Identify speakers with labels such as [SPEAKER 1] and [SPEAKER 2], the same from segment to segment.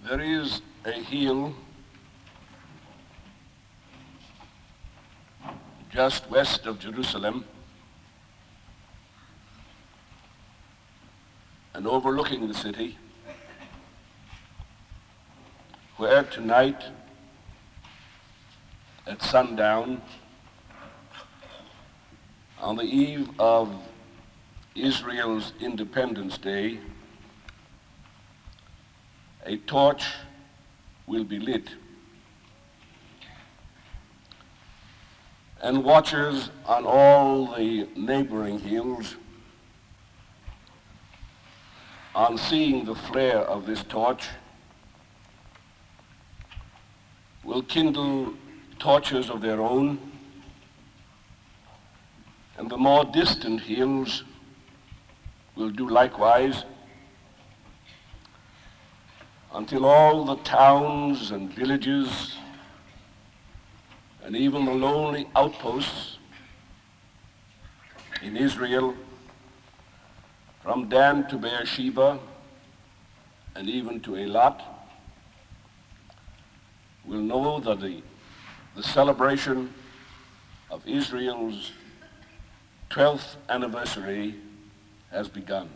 [SPEAKER 1] There is a hill just west of Jerusalem and overlooking the city where tonight at sundown on the eve of Israel's Independence Day, a torch will be lit, and watchers on all the neighboring hills, on seeing the flare of this torch, will kindle torches of their own, and the more distant hills will do likewise, until all the towns and villages and even the lonely outposts in Israel, from Dan to Beersheba and even to Eilat, will know that the celebration of Israel's 12th anniversary has begun.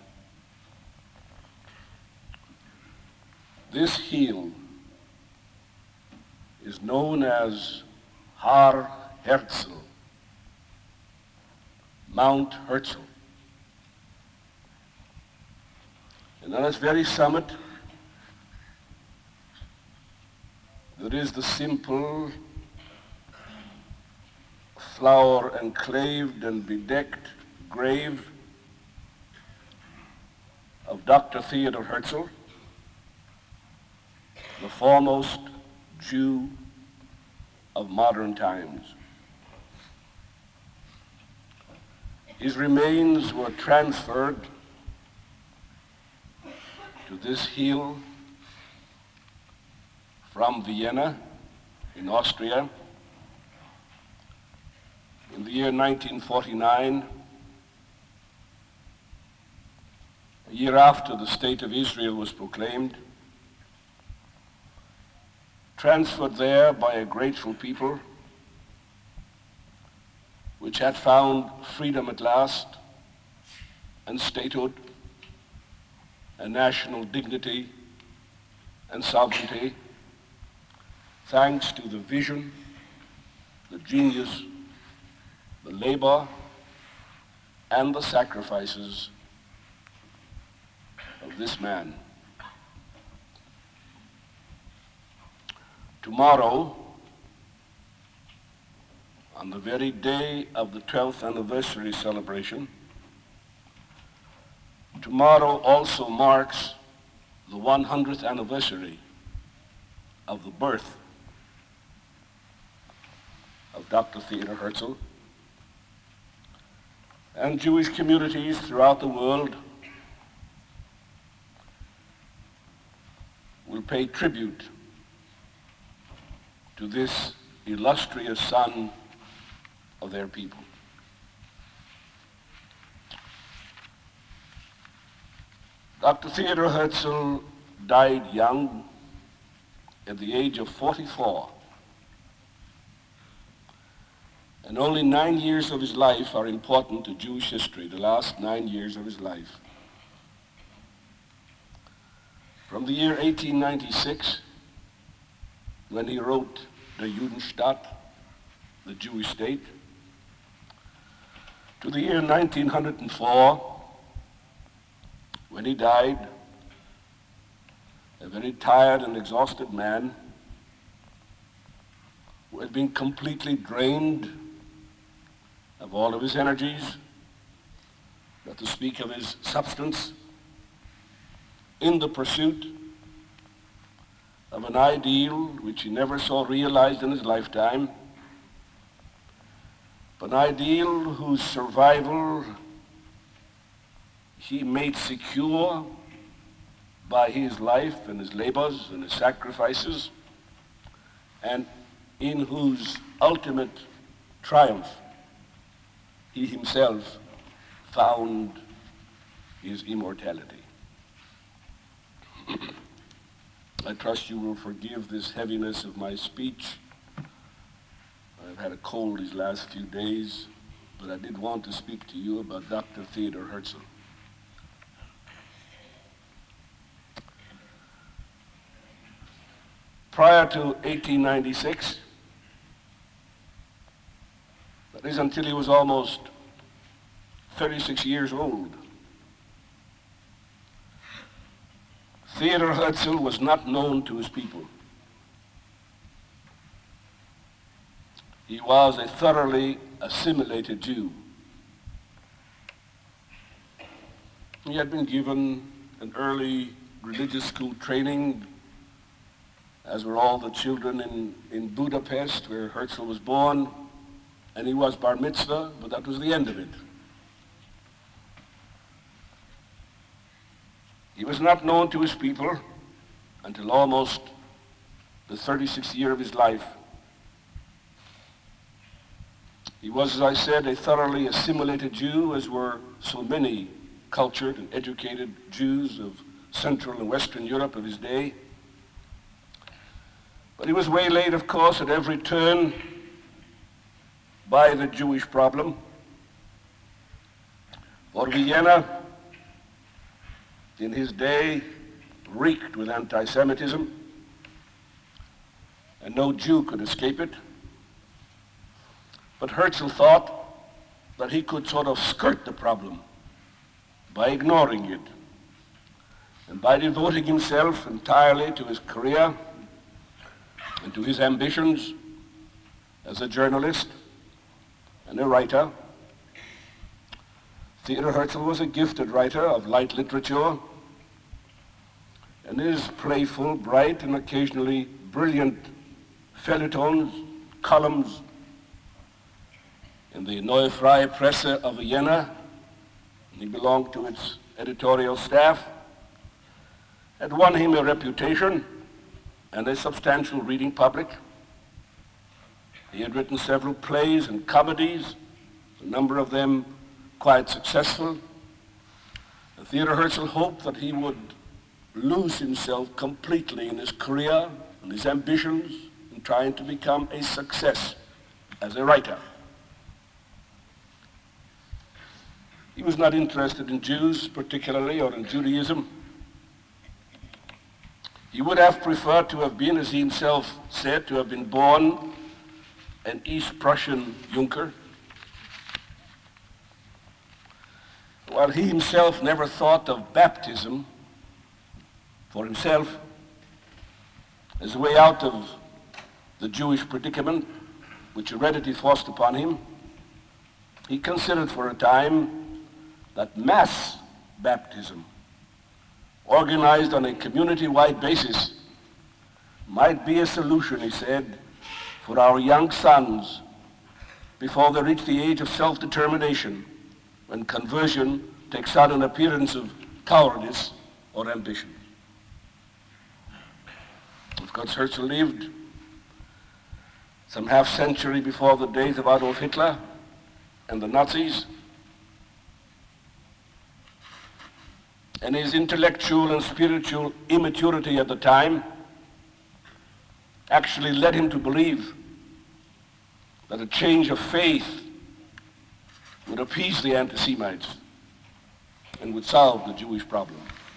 [SPEAKER 1] This hill is known as Har Herzl, Mount Herzl. And on its very summit, there is the simple, flower-enclaved and bedecked grave of Dr. Theodor Herzl, the foremost Jew of modern times. His remains were transferred to this hill from Vienna in Austria in the year 1949, a year after the State of Israel was proclaimed, transferred there by a grateful people which had found freedom at last and statehood and national dignity and sovereignty, thanks to the vision, the genius, the labor, and the sacrifices of this man. Tomorrow, on the very day of the 12th anniversary celebration, tomorrow also marks the 100th anniversary of the birth of Dr. Theodor Herzl, and Jewish communities throughout the world will pay tribute to this illustrious son of their people. Dr. Theodor Herzl died young at the age of 44, and only 9 years of his life are important to Jewish history, the last 9 years of his life. From the year 1896, when he wrote the Judenstaat, the Jewish state, to the year 1904, when he died, a very tired and exhausted man who had been completely drained of all of his energies, not to speak of his substance, in the pursuit of an ideal which he never saw realized in his lifetime, but an ideal whose survival he made secure by his life and his labors and his sacrifices, and in whose ultimate triumph he himself found his immortality. I trust you will forgive this heaviness of my speech. I've had a cold these last few days, but I did want to speak to you about Dr. Theodor Herzl. Prior to 1896, that is until he was almost 36 years old, Theodor Herzl was not known to his people. He was a thoroughly assimilated Jew. He had been given an early religious school training, as were all the children in Budapest, where Herzl was born, and he was bar mitzvah, but that was the end of it. He was not known to his people until almost the 36th year of his life. He was, as I said, a thoroughly assimilated Jew, as were so many cultured and educated Jews of Central and Western Europe of his day. But he was waylaid, of course, at every turn by the Jewish problem. For Vienna, in his day, reeked with anti-Semitism, and no Jew could escape it. But Herzl thought that he could sort of skirt the problem by ignoring it and by devoting himself entirely to his career and to his ambitions as a journalist and a writer. Theodor Herzl was a gifted writer of light literature, and his playful, bright, and occasionally brilliant feuilletons, columns in the Neue Freie Presse of Vienna, and he belonged to its editorial staff, had won him a reputation and a substantial reading public. He had written several plays and comedies, a number of them quite successful. And Theodor Herzl hoped that he would lose himself completely in his career and his ambitions in trying to become a success as a writer. He was not interested in Jews particularly, or in Judaism. He would have preferred to have been, as he himself said, to have been born an East Prussian Junker. While he himself never thought of baptism for himself as a way out of the Jewish predicament which heredity forced upon him, he considered for a time that mass baptism, organized on a community-wide basis, might be a solution, he said, for our young sons before they reach the age of self-determination, when conversion takes on an appearance of cowardice or ambition. Of course, Herzl lived some half-century before the days of Adolf Hitler and the Nazis, and his intellectual and spiritual immaturity at the time actually led him to believe that a change of faith would appease the anti-Semites and would solve the Jewish problem.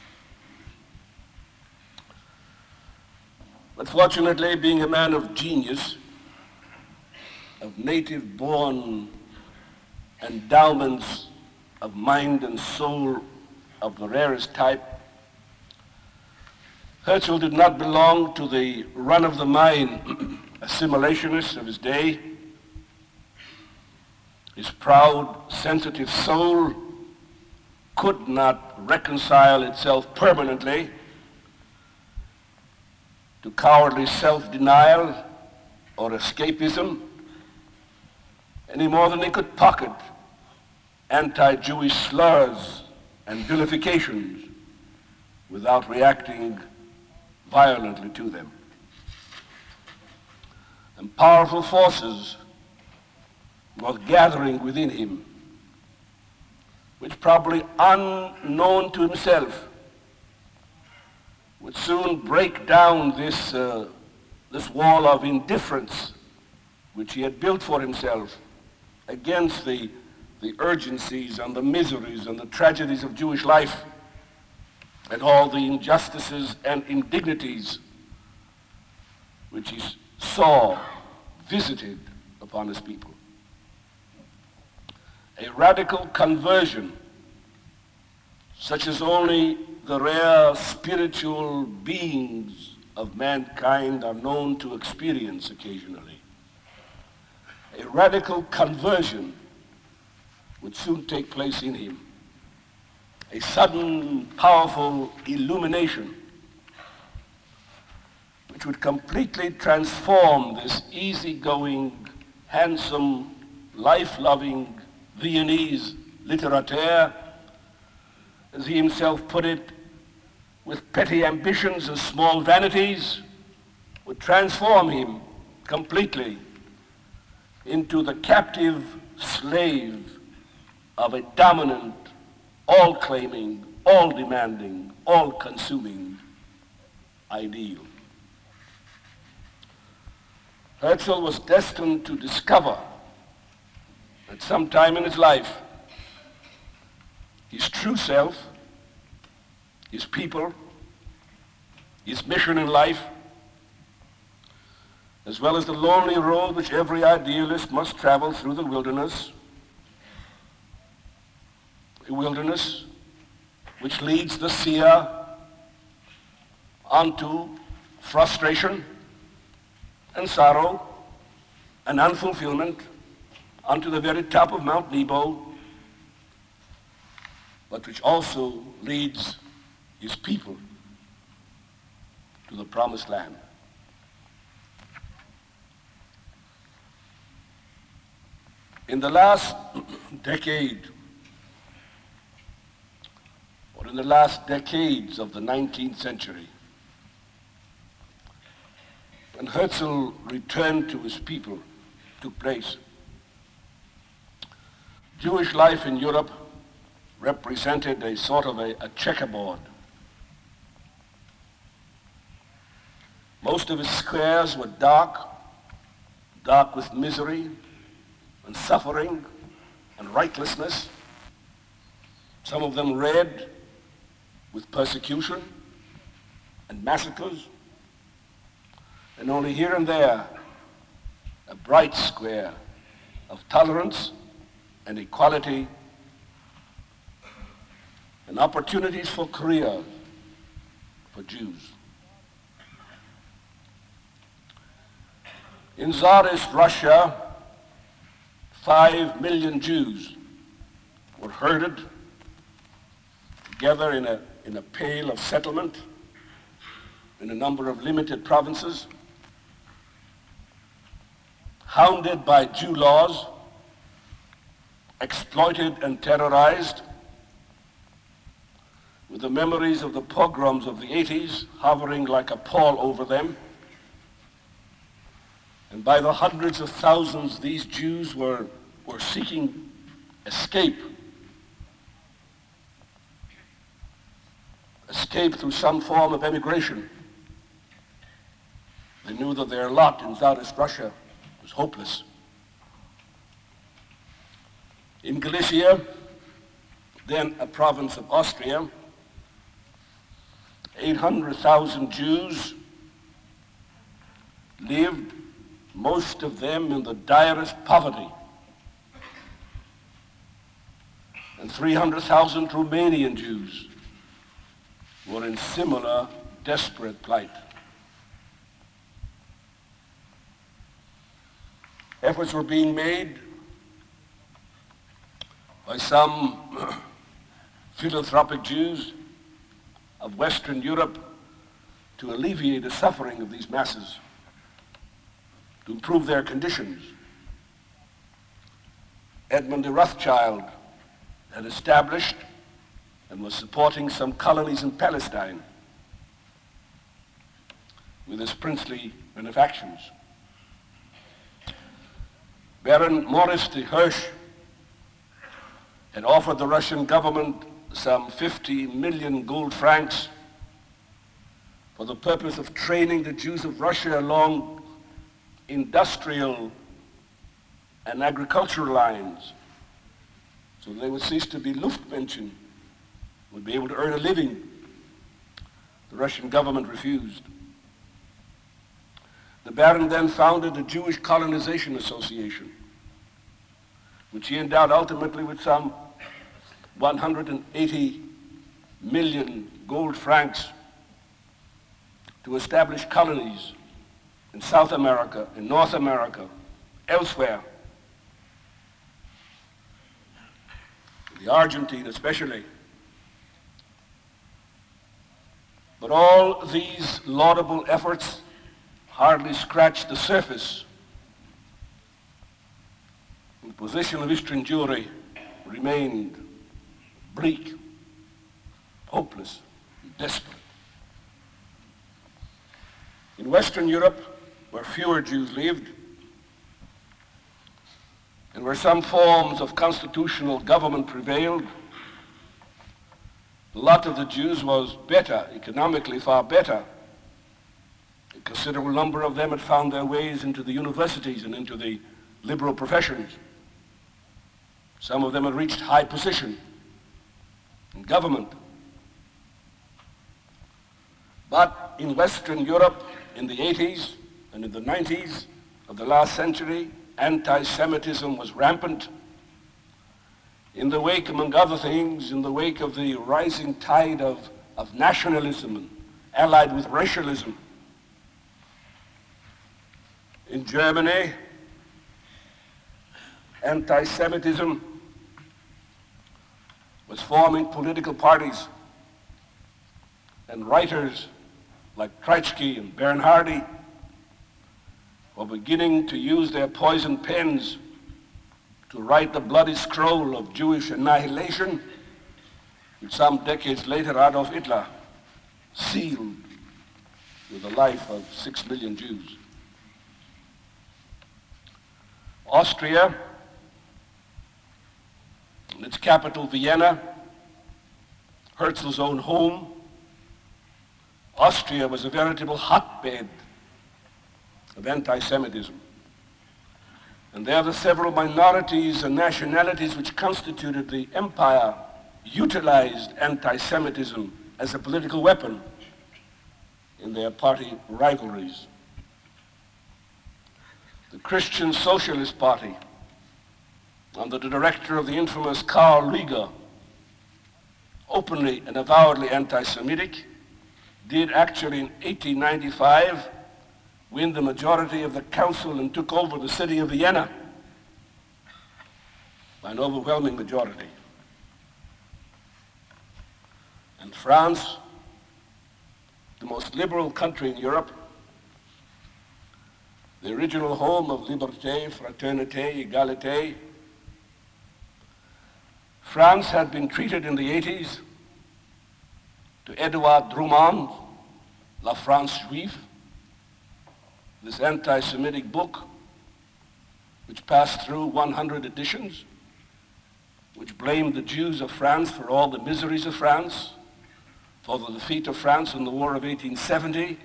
[SPEAKER 1] But fortunately, being a man of genius, of native-born endowments of mind and soul of the rarest type, Herzl did not belong to the run-of-the-mine assimilationists of his day. His proud, sensitive soul could not reconcile itself permanently to cowardly self-denial or escapism any more than he could pocket anti-Jewish slurs and vilifications without reacting violently to them. And powerful forces were gathering within him, which probably unknown to himself would would soon break down this wall of indifference which he had built for himself against the urgencies and the miseries and the tragedies of Jewish life and all the injustices and indignities which he saw visited upon his people. A radical conversion, such as only the rare spiritual beings of mankind are known to experience occasionally. A radical conversion would soon take place in him. A sudden, powerful illumination which would completely transform this easygoing, handsome, life-loving Viennese litterateur, as he himself put it, with petty ambitions and small vanities, would transform him completely into the captive slave of a dominant, all-claiming, all-demanding, all-consuming ideal. Herzl was destined to discover at some time in his life his true self, his people, his mission in life, as well as the lonely road which every idealist must travel through the wilderness, a wilderness which leads the seer onto frustration and sorrow and unfulfillment, onto the very top of Mount Nebo, but which also leads his people to the promised land. In the last decade, or in the last decades of the 19th century, when Herzl returned to his people took place, Jewish life in Europe represented a sort of a checkerboard. Most of its squares were dark with misery and suffering and rightlessness, some of them red with persecution and massacres, and only here and there a bright square of tolerance and equality and opportunities for career for Jews. In Tsarist Russia, 5 million Jews were herded together in a pale of settlement in a number of limited provinces, hounded by Jew laws, exploited and terrorized, with the memories of the pogroms of the 80s hovering like a pall over them. And by the hundreds of thousands, these Jews were seeking escape through some form of emigration. They knew that their lot in Tsarist Russia was hopeless. In Galicia, then a province of Austria, 800,000 Jews lived, most of them in the direst poverty, and 300,000 Romanian Jews were in similar desperate plight. Efforts were being made by some philanthropic Jews of Western Europe to alleviate the suffering of these masses, to improve their conditions. Edmund de Rothschild had established and was supporting some colonies in Palestine with his princely benefactions. Baron Maurice de Hirsch had offered the Russian government some 50 million gold francs for the purpose of training the Jews of Russia along industrial and agricultural lines, so they would cease to be Luftmenschen, would be able to earn a living. The Russian government refused. The Baron then founded the Jewish Colonization Association, which he endowed ultimately with some 180 million gold francs to establish colonies in South America, in North America, elsewhere, in the Argentine especially. But all these laudable efforts hardly scratched the surface. The position of Eastern Jewry remained bleak, hopeless, and desperate. In Western Europe, where fewer Jews lived, and where some forms of constitutional government prevailed, the lot of the Jews was better, economically far better. A considerable number of them had found their ways into the universities and into the liberal professions. Some of them had reached high position in government. But in Western Europe, in the 80s and in the 90s of the last century, anti-Semitism was rampant. In the wake, among other things, in the wake of the rising tide of nationalism allied with racialism. In Germany, anti-Semitism was forming political parties, and writers like Treitschke and Bernhardi were beginning to use their poison pens to write the bloody scroll of Jewish annihilation, which some decades later Adolf Hitler sealed with the life of 6 million Jews. Austria, in its capital Vienna, Herzl's own home, Austria was a veritable hotbed of anti-Semitism. And there the several minorities and nationalities which constituted the empire utilized anti-Semitism as a political weapon in their party rivalries. The Christian Socialist Party, under the director of the infamous Karl Rieger, openly and avowedly anti-Semitic, did actually in 1895 win the majority of the council and took over the city of Vienna by an overwhelming majority. And France, the most liberal country in Europe, the original home of liberté, fraternité, égalité, France had been treated in the 80s to Edouard Drummond, La France Juive, this anti-Semitic book, which passed through 100 editions, which blamed the Jews of France for all the miseries of France, for the defeat of France in the War of 1870,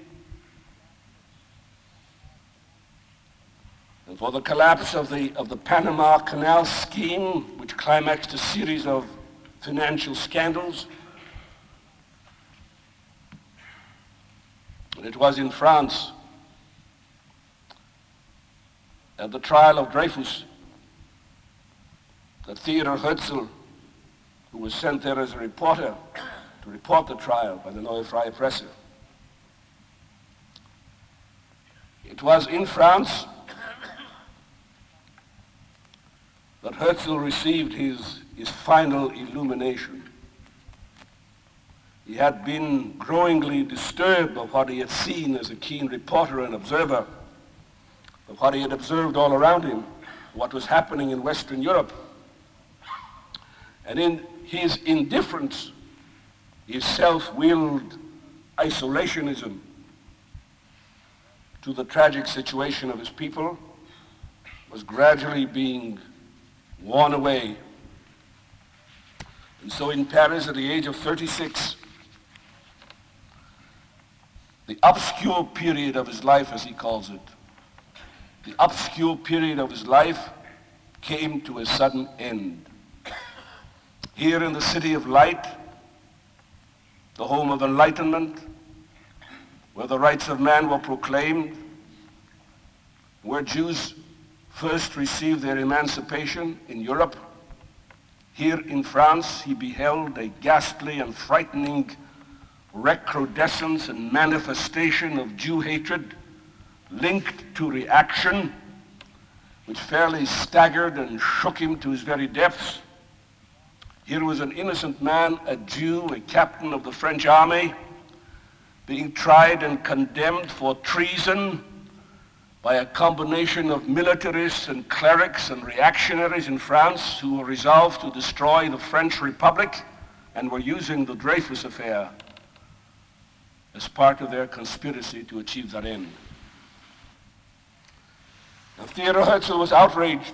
[SPEAKER 1] and for the collapse of the Panama Canal scheme, which climaxed a series of financial scandals. And it was in France, at the trial of Dreyfus, that Theodor Herzl, who was sent there as a reporter to report the trial by the Neue Freie Presse, it was in France that Herzl received his final illumination. He had been growingly disturbed of what he had seen as a keen reporter and observer, of what he had observed all around him, what was happening in Western Europe. And in his indifference, his self-willed isolationism to the tragic situation of his people was gradually being worn away. And so in Paris, at the age of 36, The obscure period of his life, as he calls it, the obscure period of his life came to a sudden end. Here in the city of light, the home of enlightenment, where the rights of man were proclaimed, where Jews first received their emancipation in Europe, here in France he beheld a ghastly and frightening recrudescence and manifestation of Jew hatred linked to reaction, which fairly staggered and shook him to his very depths. Here was an innocent man, a Jew, a captain of the French army, being tried and condemned for treason by a combination of militarists and clerics and reactionaries in France who were resolved to destroy the French Republic and were using the Dreyfus affair as part of their conspiracy to achieve that end. Now, Theodor Herzl was outraged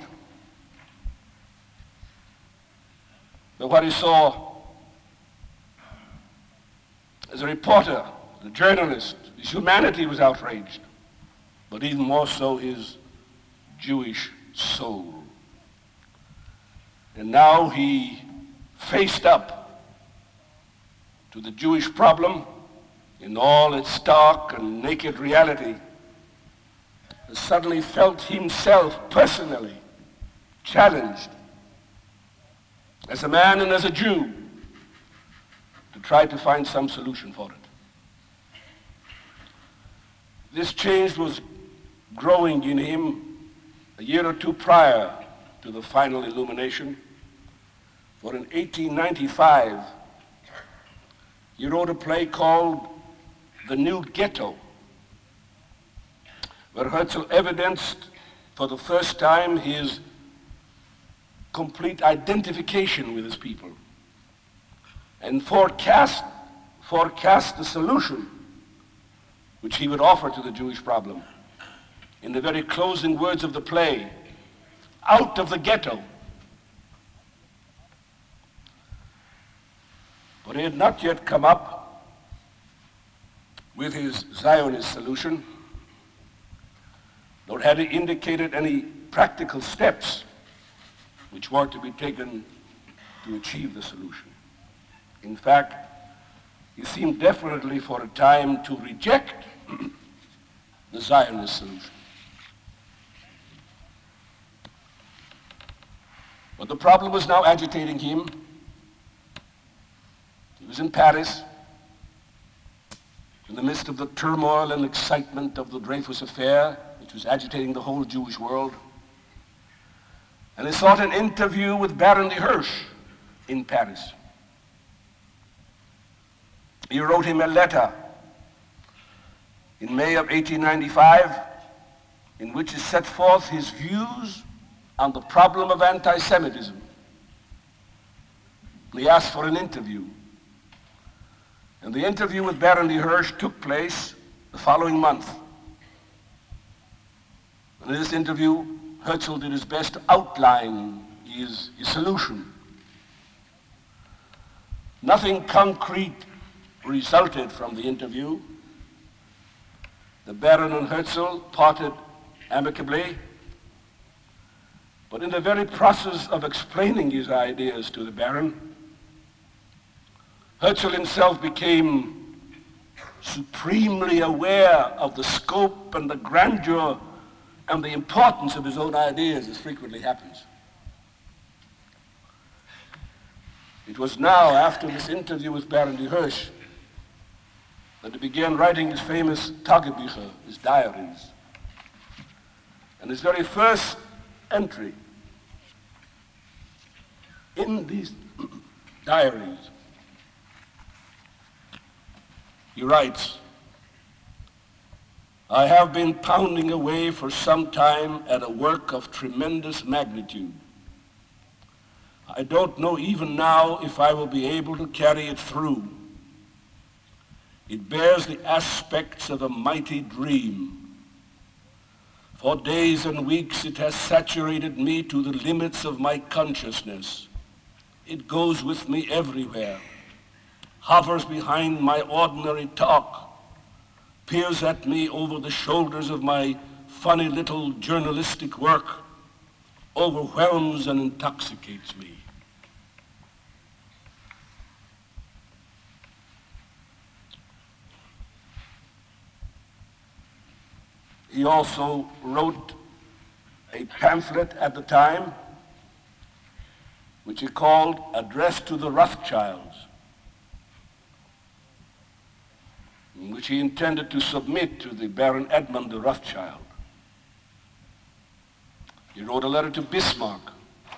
[SPEAKER 1] by what he saw as a reporter, a journalist. His humanity was outraged, but even more so his Jewish soul. And now he faced up to the Jewish problem in all its stark and naked reality, and suddenly felt himself personally challenged as a man and as a Jew to try to find some solution for it. This change was growing in him a year or two prior to the final illumination, for in 1895 he wrote a play called The New Ghetto, where Herzl evidenced for the first time his complete identification with his people and forecast the solution which he would offer to the Jewish problem. In the very closing words of the play, out of the ghetto. But he had not yet come up with his Zionist solution, nor had he indicated any practical steps which were to be taken to achieve the solution. In fact, he seemed definitely for a time to reject the Zionist solution. But the problem was now agitating him. He was in Paris, in the midst of the turmoil and excitement of the Dreyfus affair, which was agitating the whole Jewish world. And he sought an interview with Baron de Hirsch in Paris. He wrote him a letter in May of 1895 in which he set forth his views on the problem of anti-Semitism. He asked for an interview. And the interview with Baron de Hirsch took place the following month. And in this interview, Herzl did his best to outline his solution. Nothing concrete resulted from the interview. The Baron and Herzl parted amicably, but in the very process of explaining his ideas to the Baron, Herzl himself became supremely aware of the scope and the grandeur and the importance of his own ideas, as frequently happens. It was now, after this interview with Baron de Hirsch, that he began writing his famous Tagebücher, his diaries. And his very first entry in these diaries, he writes, "I have been pounding away for some time at a work of tremendous magnitude. I don't know even now if I will be able to carry it through. It bears the aspects of a mighty dream. For days and weeks it has saturated me to the limits of my consciousness. It goes with me everywhere, hovers behind my ordinary talk, peers at me over the shoulders of my funny little journalistic work, overwhelms and intoxicates me. He also wrote a pamphlet at the time, which he called Address to the Rothschilds, in which he intended to submit to the Baron Edmund de Rothschild. He wrote a letter to Bismarck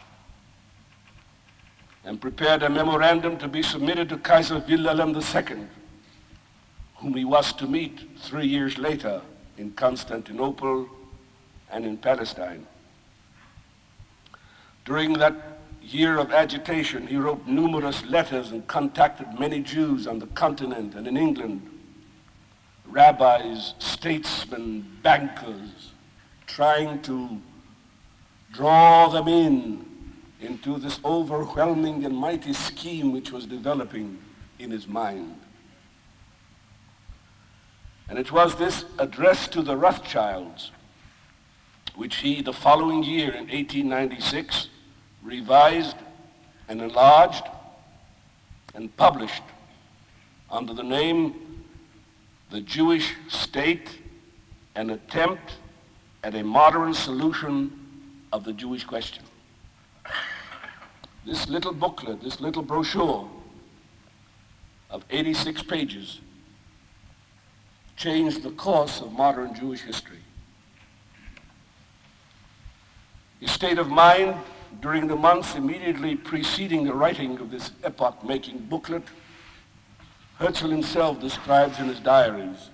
[SPEAKER 1] and prepared a memorandum to be submitted to Kaiser Wilhelm II, whom he was to meet 3 years later in Constantinople and in Palestine. During that year of agitation, he wrote numerous letters and contacted many Jews on the continent and in England, rabbis, statesmen, bankers, trying to draw them into this overwhelming and mighty scheme which was developing in his mind. And it was this address to the Rothschilds which he, the following year in 1896, revised and enlarged and published under the name The Jewish State, an Attempt at a Modern Solution of the Jewish Question. This little booklet, this little brochure of 86 pages changed the course of modern Jewish history. His state of mind during the months immediately preceding the writing of this epoch-making booklet, Herzl himself describes in his diaries.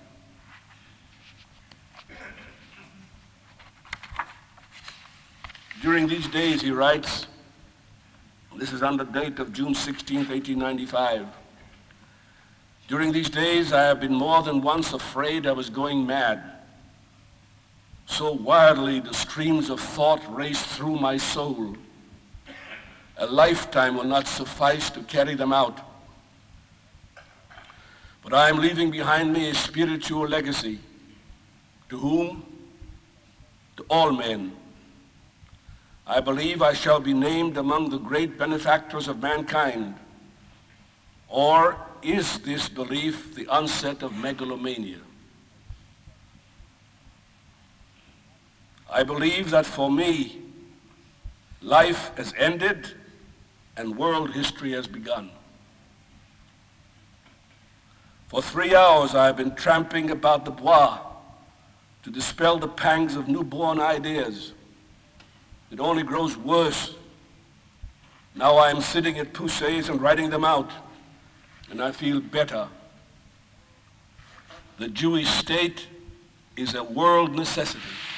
[SPEAKER 1] During these days, he writes, this is under date of June 16, 1895, during these days I have been more than once afraid I was going mad. So wildly the streams of thought race through my soul. A lifetime will not suffice to carry them out. But I am leaving behind me a spiritual legacy. To whom? To all men. I believe I shall be named among the great benefactors of mankind. Or is this belief the onset of megalomania? I believe that for me, life has ended and world history has begun. For 3 hours I have been tramping about the Bois to dispel the pangs of newborn ideas. It only grows worse. Now I am sitting at Pousset's and writing them out, and I feel better. The Jewish state is a world necessity.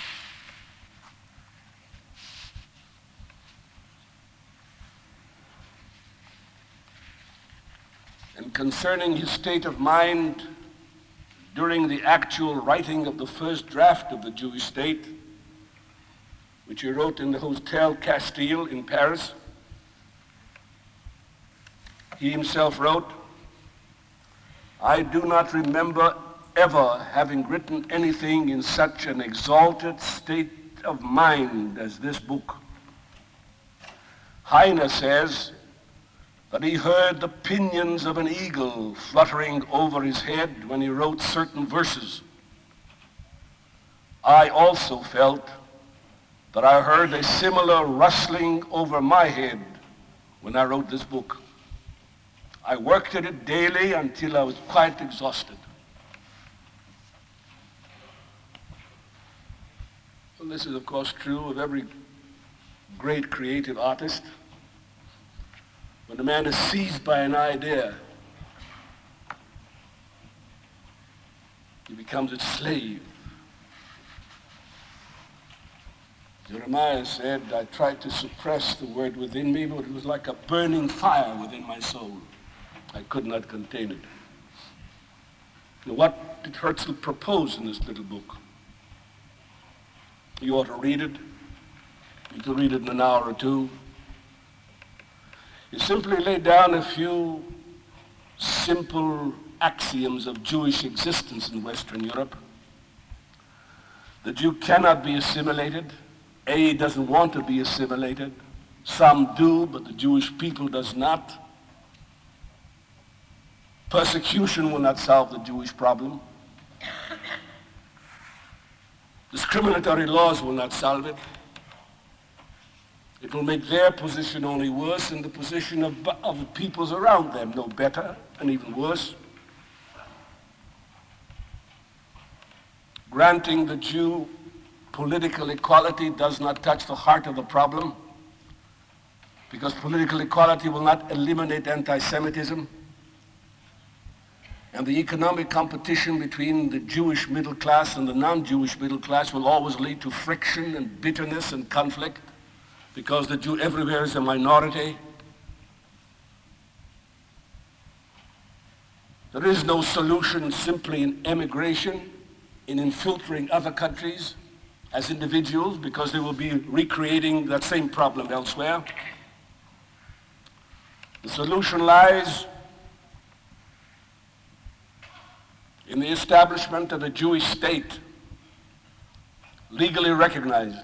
[SPEAKER 1] And concerning his state of mind during the actual writing of the first draft of the Jewish state, which he wrote in the Hotel Castile in Paris, he himself wrote, I do not remember ever having written anything in such an exalted state of mind as this book. Heine says that he heard the pinions of an eagle fluttering over his head when he wrote certain verses. I also felt that I heard a similar rustling over my head when I wrote this book. I worked at it daily until I was quite exhausted. Well, this is, of course, true of every great creative artist. When a man is seized by an idea, he becomes its slave. Jeremiah said, I tried to suppress the word within me, but it was like a burning fire within my soul. I could not contain it. Now, what did Herzl propose in this little book? You ought to read it. You can read it in an hour or two. He simply laid down a few simple axioms of Jewish existence in Western Europe. The Jew cannot be assimilated. He doesn't want to be assimilated. Some do, but the Jewish people does not. Persecution will not solve the Jewish problem. Discriminatory laws will not solve it. It will make their position only worse and the position of the peoples around them no better and even worse. Granting the Jew political equality does not touch the heart of the problem, because political equality will not eliminate anti-Semitism. And the economic competition between the Jewish middle class and the non-Jewish middle class will always lead to friction and bitterness and conflict, because the Jew everywhere is a minority. There is no solution simply in emigration, in infiltrating other countries as individuals, because they will be recreating that same problem elsewhere. The solution lies in the establishment of a Jewish state, legally recognized,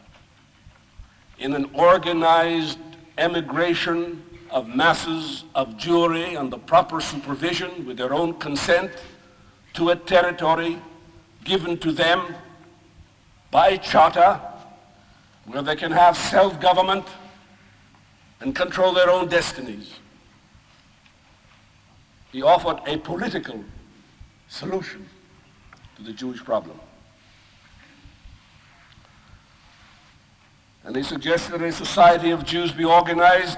[SPEAKER 1] in an organized emigration of masses of Jewry under proper supervision with their own consent to a territory given to them by charter, where they can have self-government and control their own destinies. He offered a political solution to the Jewish problem. And he suggested a society of Jews be organized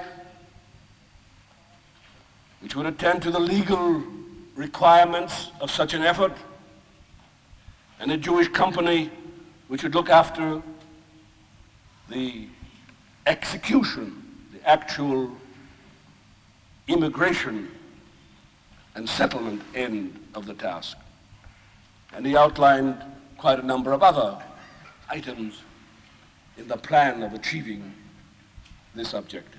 [SPEAKER 1] which would attend to the legal requirements of such an effort, and a Jewish company which would look after the execution, the actual immigration and settlement end of the task. And he outlined quite a number of other items in the plan of achieving this objective.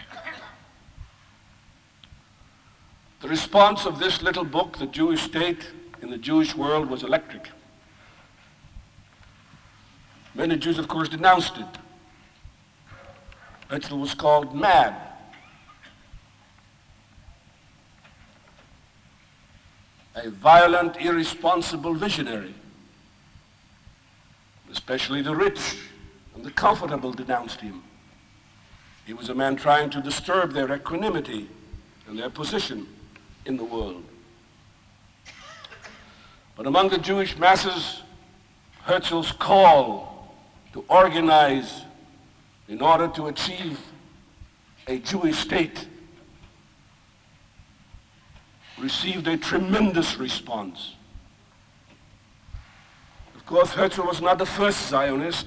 [SPEAKER 1] The response of this little book, The Jewish State in the Jewish World, was electric. Many Jews, of course, denounced it. Herzl was called mad. A violent, irresponsible visionary. Especially the rich and the comfortable denounced him. He was a man trying to disturb their equanimity and their position in the world. But among the Jewish masses, Herzl's call to organize in order to achieve a Jewish state received a tremendous response. Of course, Herzl was not the first Zionist,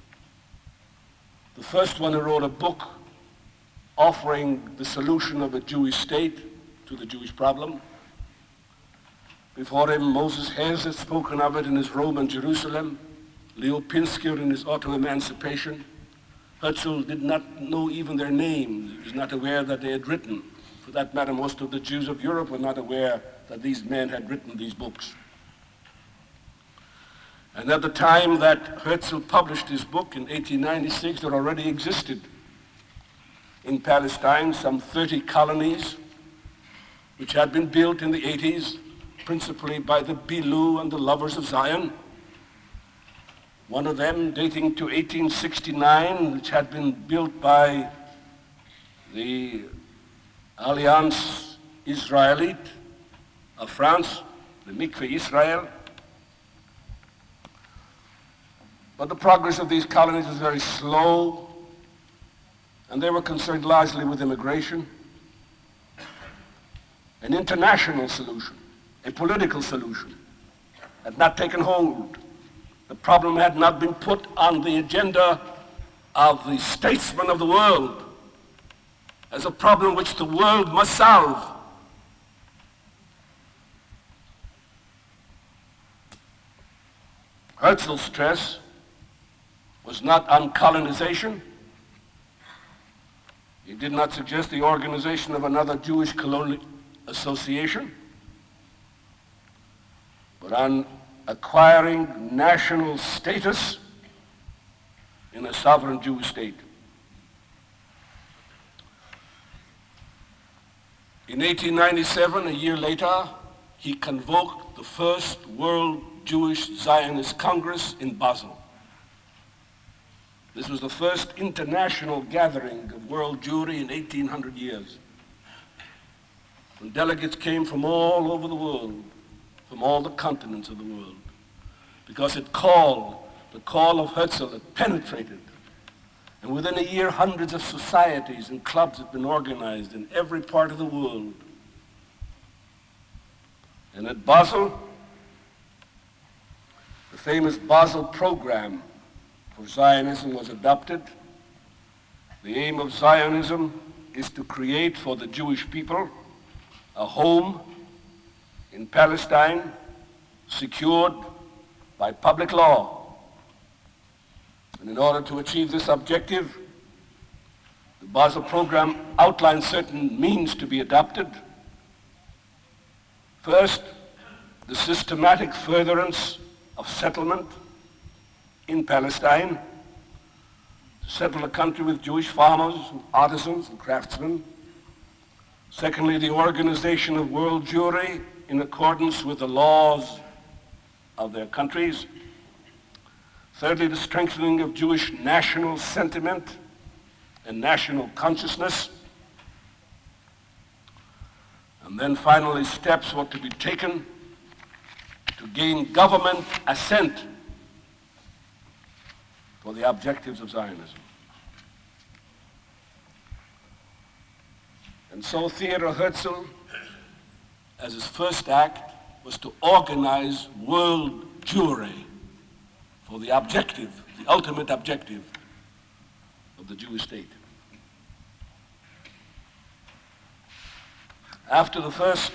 [SPEAKER 1] the first one who wrote a book offering the solution of a Jewish state to the Jewish problem. Before him, Moses Hess had spoken of it in his Rome and Jerusalem, Leo Pinsker in his Autumn Emancipation. Herzl did not know even their names. He was not aware that they had written. For that matter, most of the Jews of Europe were not aware that these men had written these books. And at the time that Herzl published his book in 1896, there already existed in Palestine some 30 colonies which had been built in the 80s, principally by the Bilu and the Lovers of Zion. One of them dating to 1869, which had been built by the Alliance Israelite of France, the Mikveh Israel. But the progress of these colonies was very slow, and they were concerned largely with immigration. An international solution, a political solution, had not taken hold. The problem had not been put on the agenda of the statesmen of the world as a problem which the world must solve. Herzl's stress was not on colonization. He did not suggest the organization of another Jewish colonial association. but on acquiring national status in a sovereign Jewish state. In 1897, a year later, he convoked the first World Jewish Zionist Congress in Basel. This was the first international gathering of world Jewry in 1800 years. And delegates came from all over the world, from all the continents of the world, because the call of Herzl had penetrated. And within a year, hundreds of societies and clubs had been organized in every part of the world. And at Basel, the famous Basel program for Zionism was adopted. The aim of Zionism is to create for the Jewish people a home in Palestine secured by public law. And in order to achieve this objective, the Basel program outlines certain means to be adopted. First, the systematic furtherance of settlement in Palestine, to settle a country with Jewish farmers, and artisans, and craftsmen. Secondly, the organization of world Jewry in accordance with the laws of their countries. Thirdly, the strengthening of Jewish national sentiment and national consciousness. And then finally, steps were to be taken to gain government assent for the objectives of Zionism. And so Theodor Herzl, as his first act, was to organize world Jewry for the objective, the ultimate objective of the Jewish state. After the first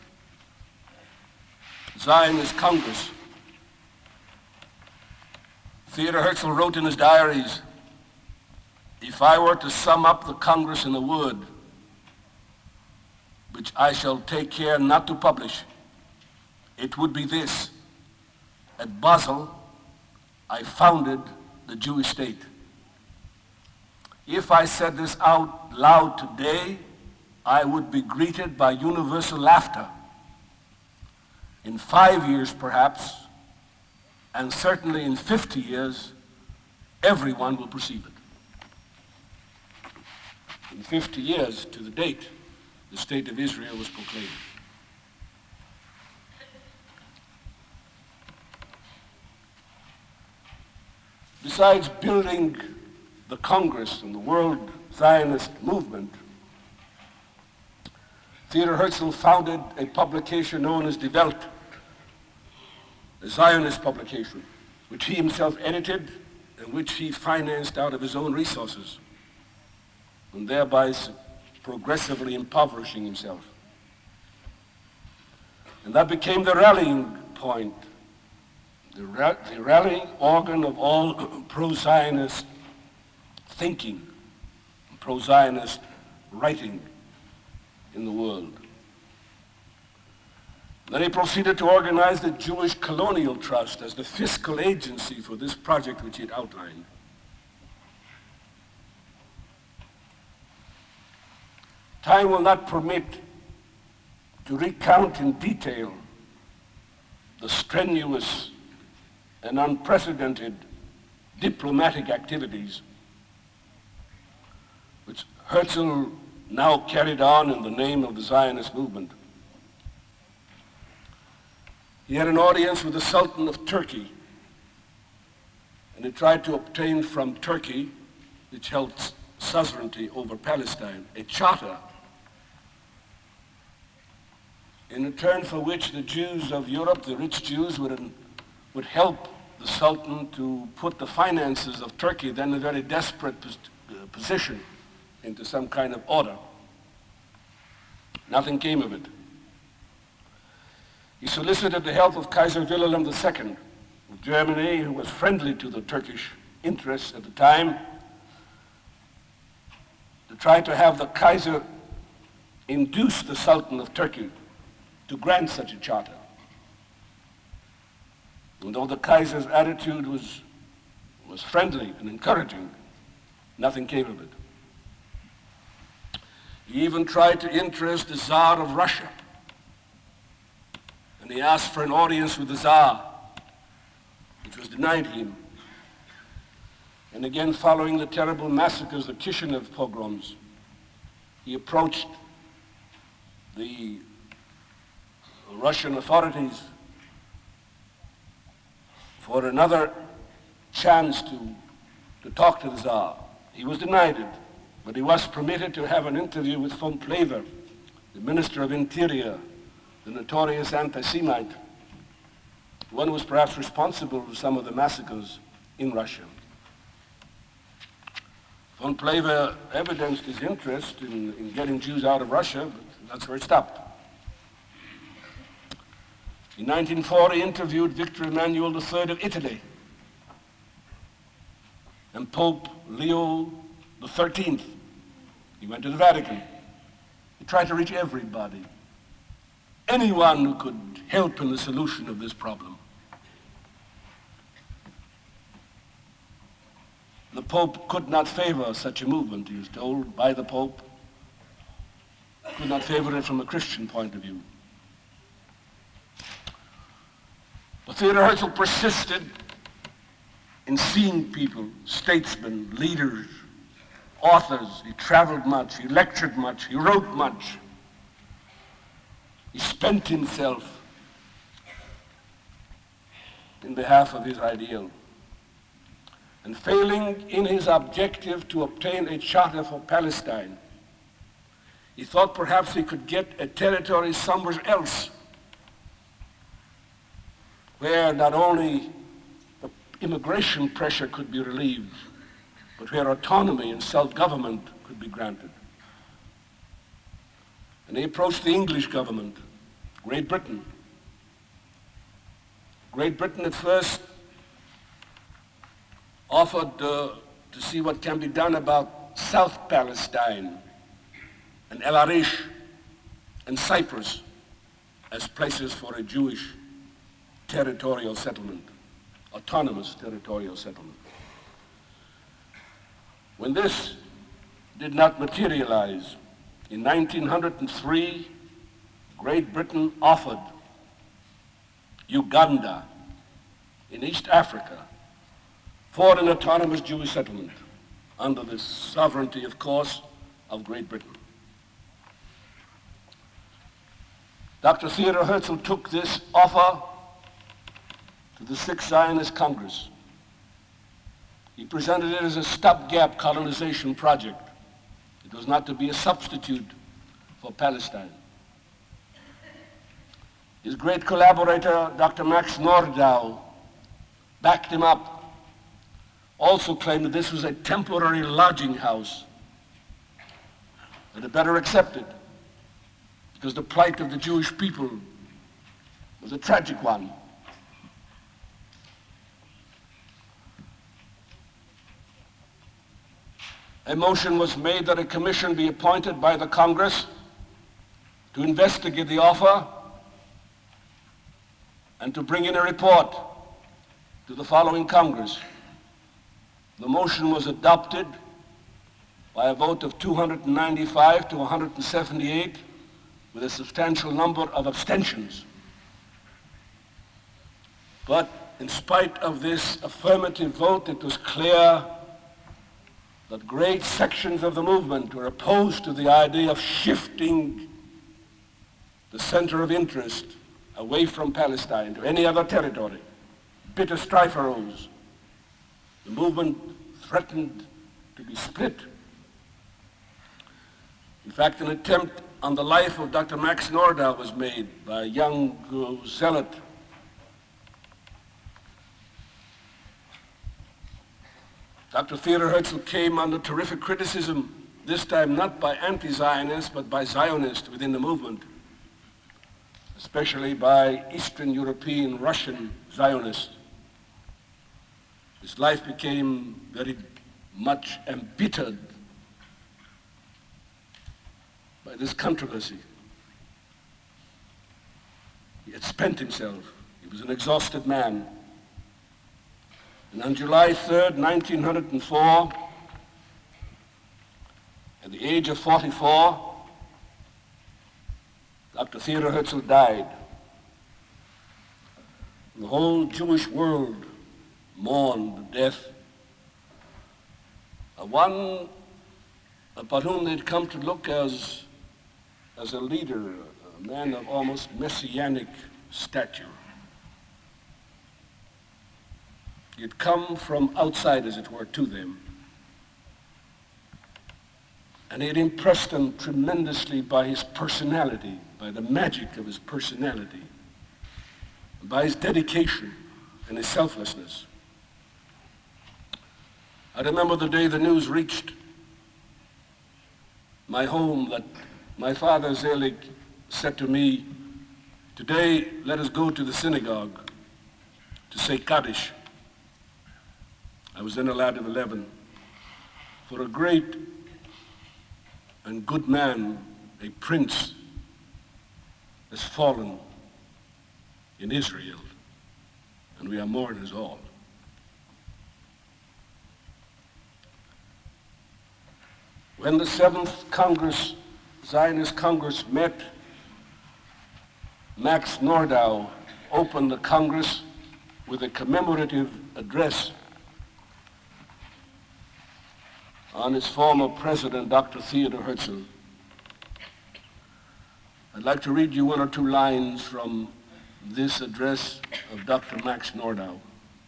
[SPEAKER 1] Zionist Congress, Theodor Herzl wrote in his diaries, "If I were to sum up the Congress in a word, which I shall take care not to publish, it would be this: at Basel, I founded the Jewish state. If I said this out loud today, I would be greeted by universal laughter. In 5 years, perhaps, and certainly in 50 years, everyone will perceive it." In 50 years to the date, the state of Israel was proclaimed. Besides building the Congress and the World Zionist Movement, Theodor Herzl founded a publication known as Die Welt, a Zionist publication, which he himself edited and which he financed out of his own resources, and thereby progressively impoverishing himself. And that became the rallying point, the rallying organ of all pro-Zionist thinking, pro-Zionist writing in the world. Then he proceeded to organize the Jewish Colonial Trust as the fiscal agency for this project which he had outlined. Time will not permit to recount in detail the strenuous and unprecedented diplomatic activities which Herzl now carried on in the name of the Zionist movement. He had an audience with the Sultan of Turkey, and he tried to obtain from Turkey, which held suzerainty over Palestine, a charter in return for which the Jews of Europe, the rich Jews, would help the Sultan to put the finances of Turkey, then in a very desperate position, into some kind of order. Nothing came of it. He solicited the help of Kaiser Wilhelm II of Germany, who was friendly to the Turkish interests at the time, to try to have the Kaiser induce the Sultan of Turkey to grant such a charter. And though the Kaiser's attitude was friendly and encouraging, nothing came of it. He even tried to interest the Tsar of Russia, and he asked for an audience with the Tsar, which was denied him. And again, following the terrible massacres, the Kishinev pogroms, he approached the Russian authorities for another chance to talk to the Tsar. He was denied it, but he was permitted to have an interview with von Plehve, the Minister of Interior, the notorious anti-Semite, one who was perhaps responsible for some of the massacres in Russia. Von Plehve evidenced his interest in getting Jews out of Russia, but that's where it stopped. In 1940, he interviewed Victor Emmanuel III of Italy and Pope Leo XIII. He went to the Vatican. He tried to reach everybody, anyone who could help in the solution of this problem. The Pope could not favor such a movement, he was told by the Pope, could not favor it from a Christian point of view. But Theodor Herzl persisted in seeing people, statesmen, leaders, authors. He traveled much, he lectured much, he wrote much. He spent himself in behalf of his ideal. And failing in his objective to obtain a charter for Palestine, he thought perhaps he could get a territory somewhere else where not only the immigration pressure could be relieved, but where autonomy and self-government could be granted. And he approached the English government, Great Britain. Great Britain at first offered to see what can be done about South Palestine and El Arish and Cyprus as places for a Jewish territorial settlement, autonomous territorial settlement. When this did not materialize, in 1903, Great Britain offered Uganda in East Africa for an autonomous Jewish settlement under the sovereignty, of course, of Great Britain. Dr. Theodor Herzl took this offer to the Sixth Zionist Congress. He presented it as a stopgap colonization project. It was not to be a substitute for Palestine. His great collaborator, Dr. Max Nordau, backed him up, also claimed that this was a temporary lodging house that had better accept it because the plight of the Jewish people was a tragic one. A motion was made that a commission be appointed by the Congress to investigate the offer and to bring in a report to the following Congress. The motion was adopted by a vote of 295 to 178 with a substantial number of abstentions. But in spite of this affirmative vote, it was clear that great sections of the movement were opposed to the idea of shifting the center of interest away from Palestine to any other territory. Bitter strife arose. The movement threatened to be split. In fact, an attempt on the life of Dr. Max Nordau was made by a young zealot. Dr. Theodor Herzl came under terrific criticism, this time not by anti-Zionists, but by Zionists within the movement, especially by Eastern European Russian Zionists. His life became very much embittered by this controversy. He had spent himself. He was an exhausted man. And on July 3rd, 1904, at the age of 44, Dr. Theodor Herzl died. The whole Jewish world mourned the death of one upon whom they'd come to look as a leader, a man of almost messianic stature. He had come from outside, as it were, to them. And he had impressed them tremendously by his personality, by the magic of his personality, by his dedication and his selflessness. I remember the day the news reached my home that my father, Zelig, said to me, "Today, let us go to the synagogue to say Kaddish." I was then a lad of 11. For a great and good man, a prince, has fallen in Israel, and we are mourners all. When the 7th Congress, Zionist Congress, met, Max Nordau opened the Congress with a commemorative address on his former president, Dr. Theodor Herzl. I'd like to read you one or two lines from this address of Dr. Max Nordau.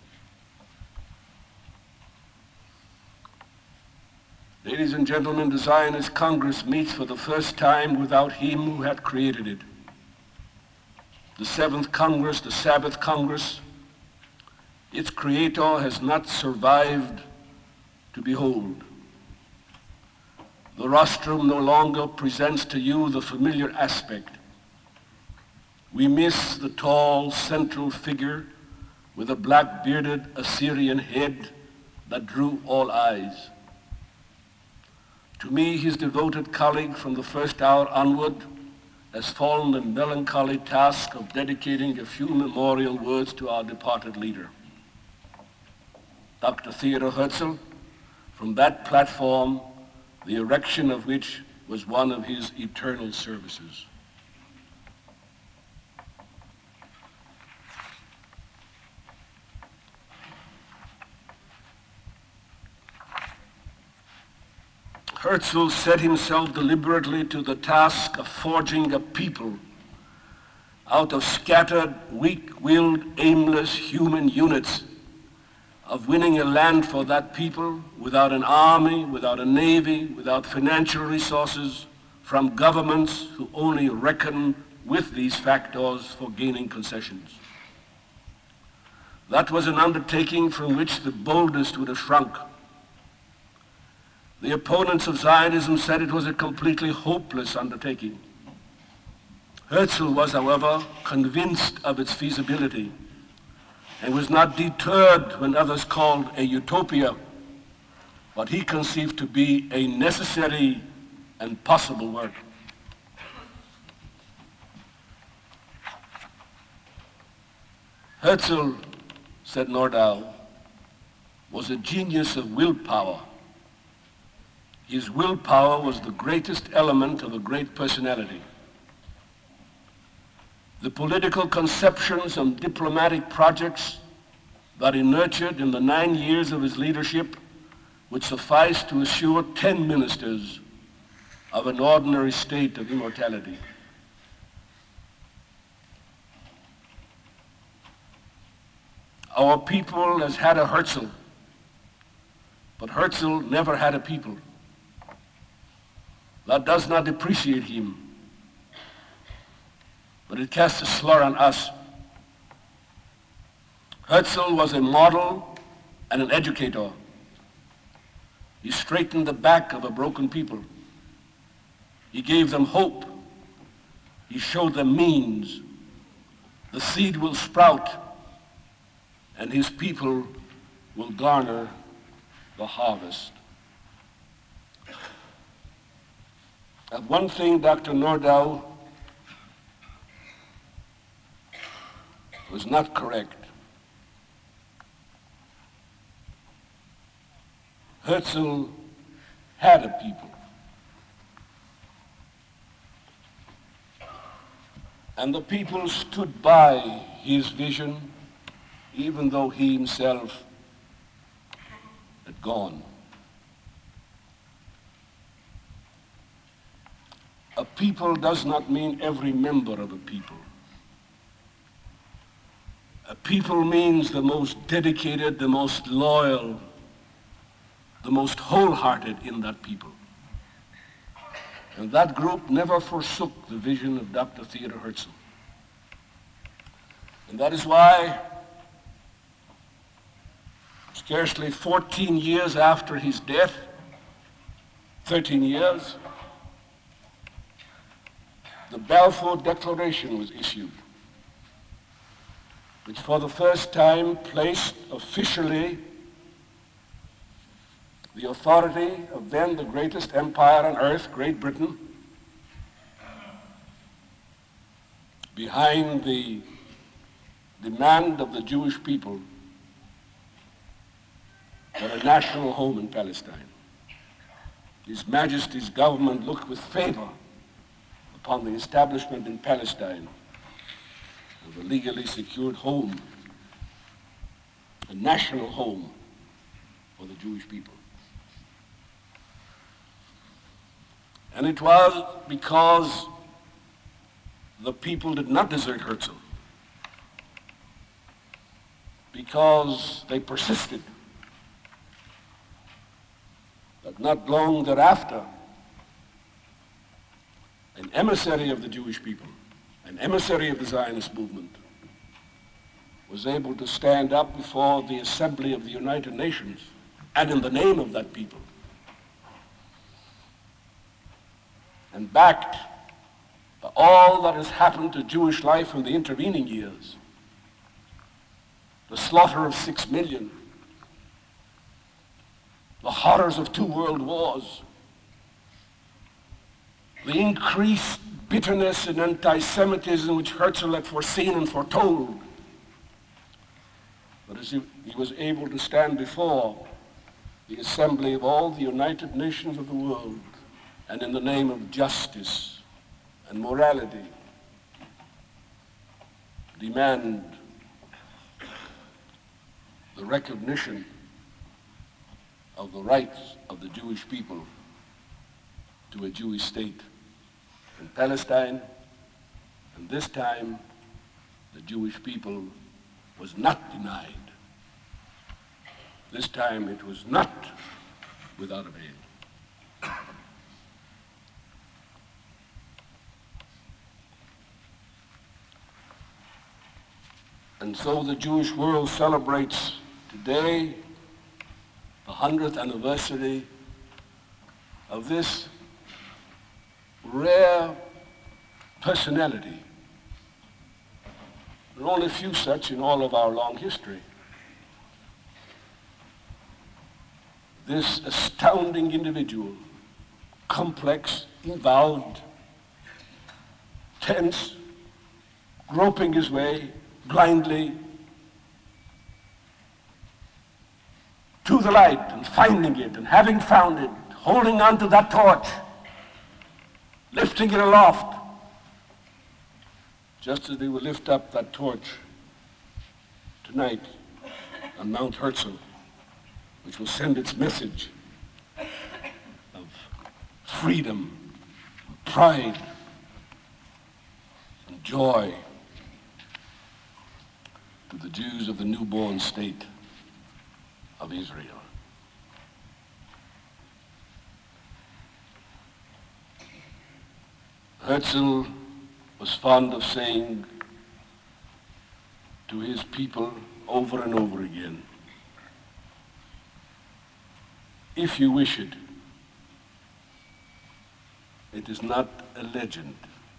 [SPEAKER 1] Ladies and gentlemen, the Zionist Congress meets for the first time without him who had created it. The 7th Congress, the Sabbath Congress, its creator has not survived to behold. The rostrum no longer presents to you the familiar aspect. We miss the tall central figure with a black-bearded Assyrian head that drew all eyes. To me, his devoted colleague from the first hour onward has fallen the melancholy task of dedicating a few memorial words to our departed leader. Dr. Theodor Herzl, from that platform, the erection of which was one of his eternal services. Herzl set himself deliberately to the task of forging a people out of scattered, weak-willed, aimless human units, of winning a land for that people without an army, without a navy, without financial resources, from governments who only reckon with these factors for gaining concessions. That was an undertaking from which the boldest would have shrunk. The opponents of Zionism said it was a completely hopeless undertaking. Herzl was, however, convinced of its feasibility and was not deterred when others called a utopia what he conceived to be a necessary and possible work. Herzl, said Nordau, was a genius of willpower. His willpower was the greatest element of a great personality. The political conceptions and diplomatic projects that he nurtured in the 9 years of his leadership would suffice to assure 10 ministers of an ordinary state of immortality. Our people has had a Herzl, but Herzl never had a people. That does not depreciate him, but it casts a slur on us. Herzl was a model and an educator. He straightened the back of a broken people. He gave them hope. He showed them means. The seed will sprout, and his people will garner the harvest. And one thing Dr. Nordau was not correct. Herzl had a people. And the people stood by his vision, even though he himself had gone. A people does not mean every member of a people. A people means the most dedicated, the most loyal, the most wholehearted in that people. And that group never forsook the vision of Dr. Theodor Herzl. And that is why, scarcely 14 years after his death, 13 years, the Balfour Declaration was issued, which for the first time placed officially the authority of then the greatest empire on earth, Great Britain, behind the demand of the Jewish people for a national home in Palestine. His Majesty's government looked with favor upon the establishment in Palestine of a legally secured home, a national home for the Jewish people. And it was because the people did not desert Herzl, because they persisted, that not long thereafter, an emissary of the Jewish people, an emissary of the Zionist movement, was able to stand up before the Assembly of the United Nations and in the name of that people, and backed by all that has happened to Jewish life in the intervening years, the slaughter of 6 million, the horrors of 2 world wars, the increased bitterness and anti-Semitism which Herzl had foreseen and foretold. But as he was able to stand before the assembly of all the United Nations of the world and in the name of justice and morality demand the recognition of the rights of the Jewish people to a Jewish state in Palestine, and this time the Jewish people was not denied. This time it was not without avail. And so the Jewish world celebrates today the 100th anniversary of this rare personality. There are only a few such in all of our long history. This astounding individual, complex, involved, tense, groping his way blindly to the light and finding it, and having found it, holding on to that torch, lifting it aloft, just as they will lift up that torch tonight on Mount Herzl, which will send its message of freedom, pride, and joy to the Jews of the newborn state of Israel. Herzl was fond of saying to his people over and over again, if you wish it, it is not a legend.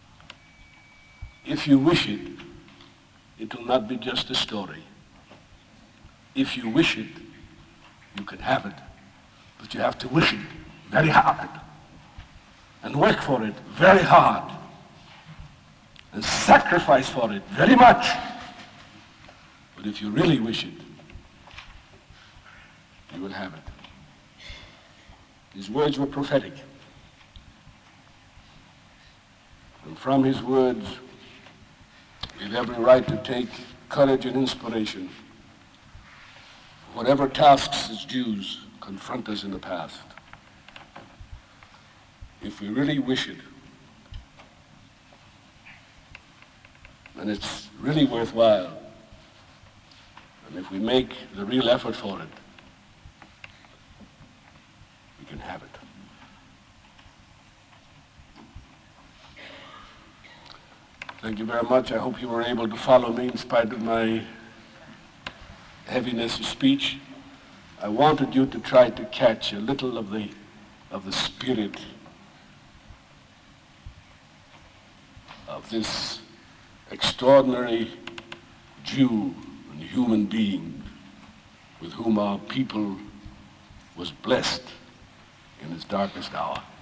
[SPEAKER 1] If you wish it, it will not be just a story. If you wish it, you can have it, but you have to wish it very hard and work for it very hard and sacrifice for it very much. But if you really wish it, you will have it. His words were prophetic. And from his words, we have every right to take courage and inspiration. Whatever tasks as Jews confront us in the past, if we really wish it, and it's really worthwhile, and if we make the real effort for it, we can have it. Thank you very much. I hope you were able to follow me in spite of my heaviness of speech. I wanted you to try to catch a little of the spirit of this extraordinary Jew and human being with whom our people was blessed in its darkest hour.